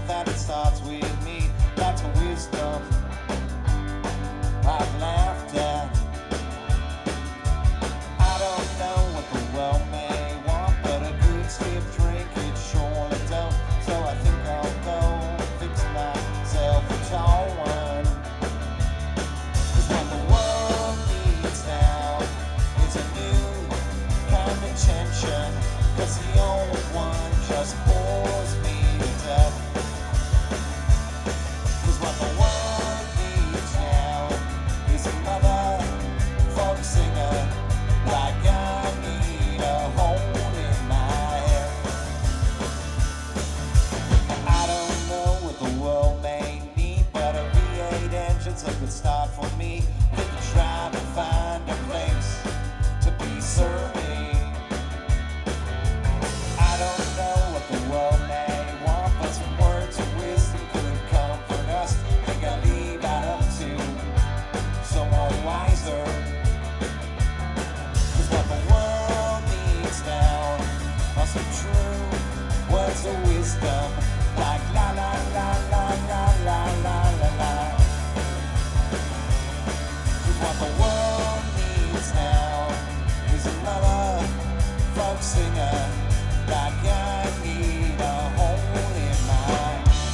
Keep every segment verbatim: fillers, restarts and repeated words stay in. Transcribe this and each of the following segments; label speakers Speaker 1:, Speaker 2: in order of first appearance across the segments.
Speaker 1: know that it starts with me. That's a wisdom I've laughed at. I don't know what the world may want, but a good stiff drink it surely don't. So I think I'll go fix myself a tall one. 'Cause what the world needs now is a new kind of tension. 'Cause the old one just bores me to death. 'Cause what the world needs now is another folk singer, like I need a hole in my head. I don't know what the world may need, but a V eight engine's a good start for me. They can try to find a place to be serving. I don't know what the world may want, but some words of wisdom could comfort us. Think I'll leave that up to someone wiser. 'Cause what the world needs now are some true words of wisdom, like la la la la la la la la la. 'Cause what the world needs now is another folk singer, like I need a hole in my.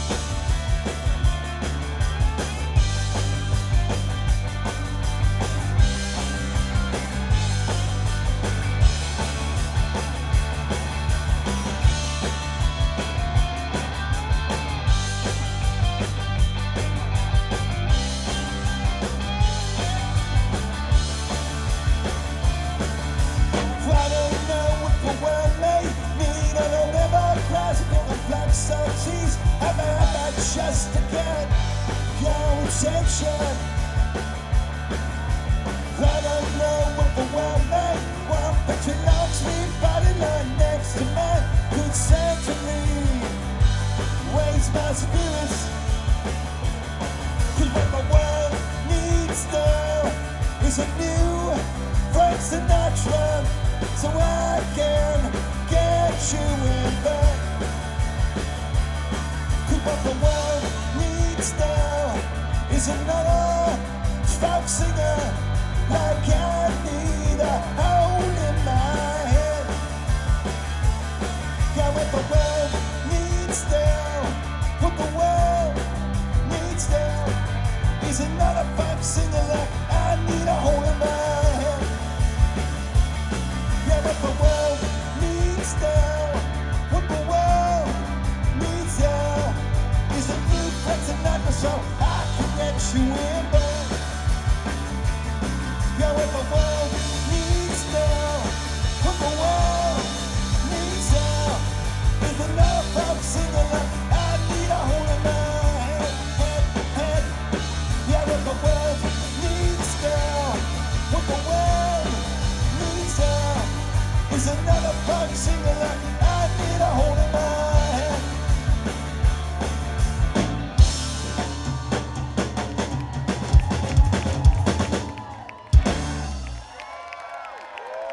Speaker 1: I don't know what the world may need. I don't ever crash on the black salties. I've had my chest to get your attention. I don't know what the world may want, but your long sweet body lying next to mine could certainly raise my spirits. 'Cause what the world needs now is a new Frank Sinatra, so I can get you in bed. 'Cause what the world needs now is another folk singer, like I need a hole in my head. Yeah, what the world needs now, what the world needs now is another folk singer, like I need a hole in my head. Yeah, what the world needs now, what the world needs now is a new Frank Sinatra, so I can get you in bed. Yeah, what the world needs now, what the world needs now is another folk singer, like